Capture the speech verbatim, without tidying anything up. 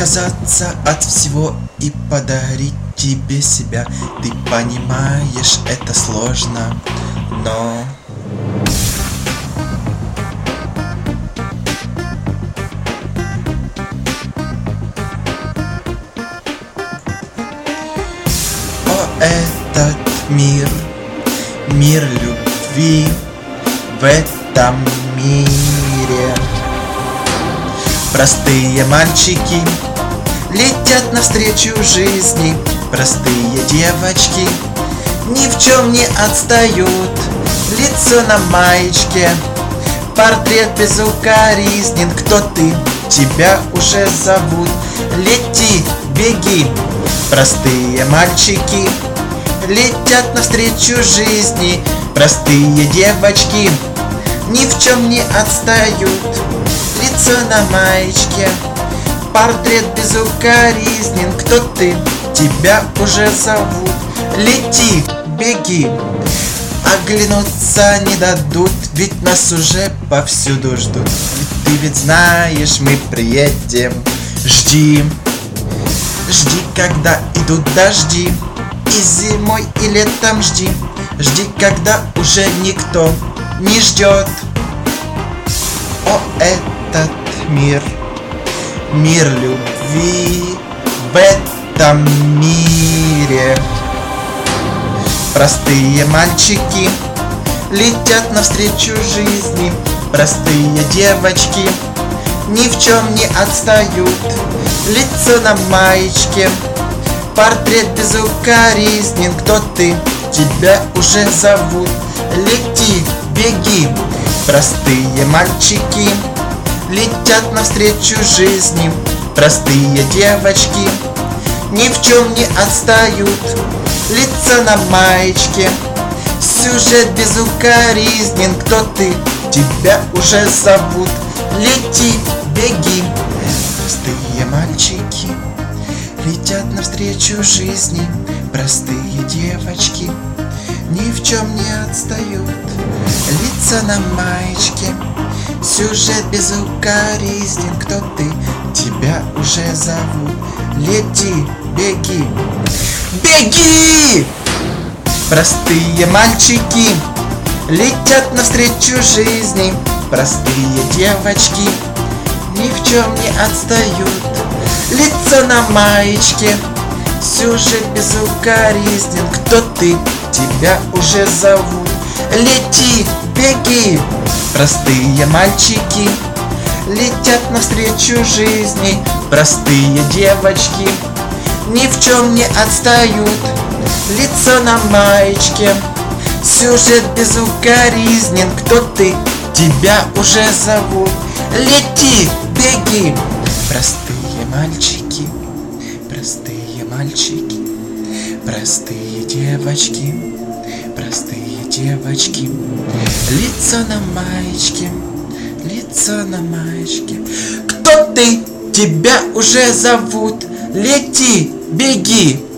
отказаться от всего и подарить тебе себя. Ты понимаешь, это сложно, но... О, этот мир, мир любви в этом мире. Простые мальчики летят навстречу жизни. Простые девочки ни в чем не отстают. Лицо на маечке, портрет безукоризнен. Кто ты? Тебя уже зовут. Лети, беги. Простые мальчики летят навстречу жизни. Простые девочки ни в чем не отстают. Лицо на маечке, портрет безукоризнен. Кто ты? Тебя уже зовут. Лети, беги. Оглянуться не дадут, ведь нас уже повсюду ждут. Ведь ты ведь знаешь, мы приедем. Жди, жди, когда идут дожди. И зимой, и летом жди. Жди, когда уже никто не ждет. О, этот мир, мир любви в этом мире. Простые мальчики летят навстречу жизни. Простые девочки ни в чем не отстают. Лицо на маечке, портрет безукоризнен. Кто ты? Тебя уже зовут. Лети, беги. Простые мальчики летят навстречу жизни. Простые девочки ни в чем не отстают. Лицо на маечке, сюжет безукоризнен. Кто ты? Тебя уже зовут. Лети, беги. Простые мальчики летят навстречу жизни. Простые девочки ни в чем не отстают. Лица на маечке, сюжет безукоризнен. Кто ты? Тебя уже зовут. Лети, беги. Беги! Простые мальчики летят навстречу жизни. Простые девочки ни в чем не отстают. Лицо на маечке, сюжет безукоризнен. Кто ты? Тебя уже зовут. Лети, беги. Простые мальчики летят навстречу жизни. Простые девочки ни в чем не отстают. Лицо на маечке, сюжет безукоризнен. Кто ты? Тебя уже зовут. Лети, беги. Простые мальчики, простые мальчики, простые девочки, простые девочки. Лицо на маечке, лицо на маечке. Кто ты? Тебя уже зовут. Лети, беги.